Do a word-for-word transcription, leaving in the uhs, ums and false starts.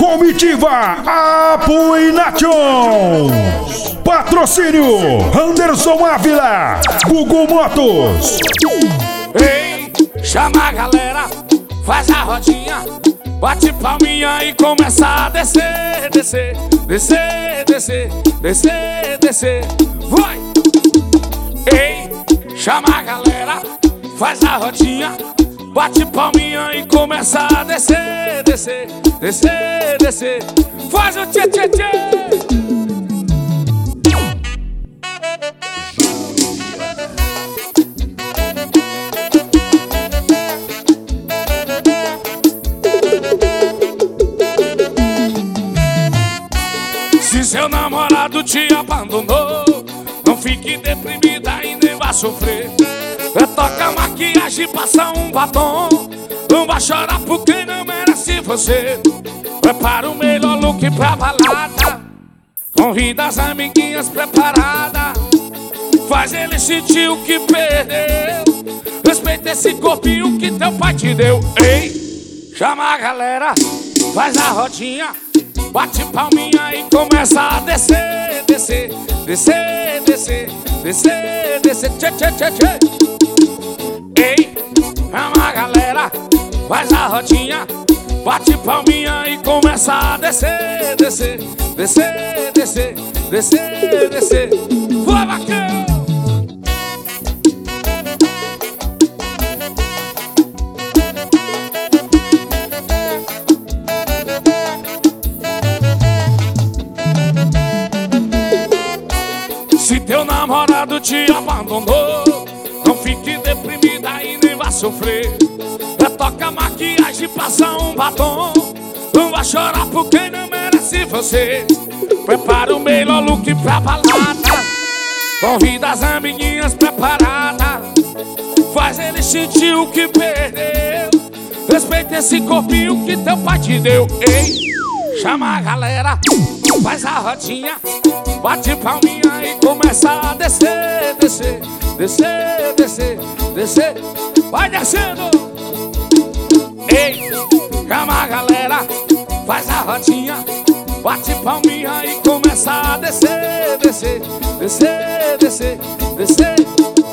Comitiva Apoio Nations. Patrocínio Anderson Ávila, Google Motos. Ei, chama a galera, faz a rodinha, bate palminha e começa a descer, descer, descer, descer, descer, descer. Vai! Ei, chama a galera, faz a rodinha, bate palminha e começa a descer, descer, descer, descer. Faz o tchê tchê tchê. Se seu namorado te abandonou, não fique deprimida e nem vá sofrer. Retoca a maquiagem, passa um batom, não vai chorar por quem não merece você. Prepara o melhor look pra balada, convida as amiguinhas preparadas, faz ele sentir o que perdeu. Respeita esse corpinho que teu pai te deu. Ei, chama a galera, faz a rodinha, bate palminha e começa a descer, descer, descer, descer, descer, descer, tchê, tchê, tchê, tchê. Ei, chama a galera, faz a rodinha, bate palminha e começa a descer, descer, descer, descer, descer, descer. Vai, vaqueiro! Se teu namorado te abandonou, não fique deprimida e nem vá sofrer. Retoca a maquiagem, passa um batom, não vai chorar por quem não merece você. Prepara o melhor look pra balada, convida as amiguinhas preparadas, faz ele sentir o que perdeu. Respeita esse corpinho que teu pai te deu. Ei, chama a galera, faz a rodinha, bate palminha e começa a descer, descer, descer, descer, descer. Vai descendo. Ei, chama a galera, faz a rodinha, bate palminha e começa a descer, descer, descer, descer, descer.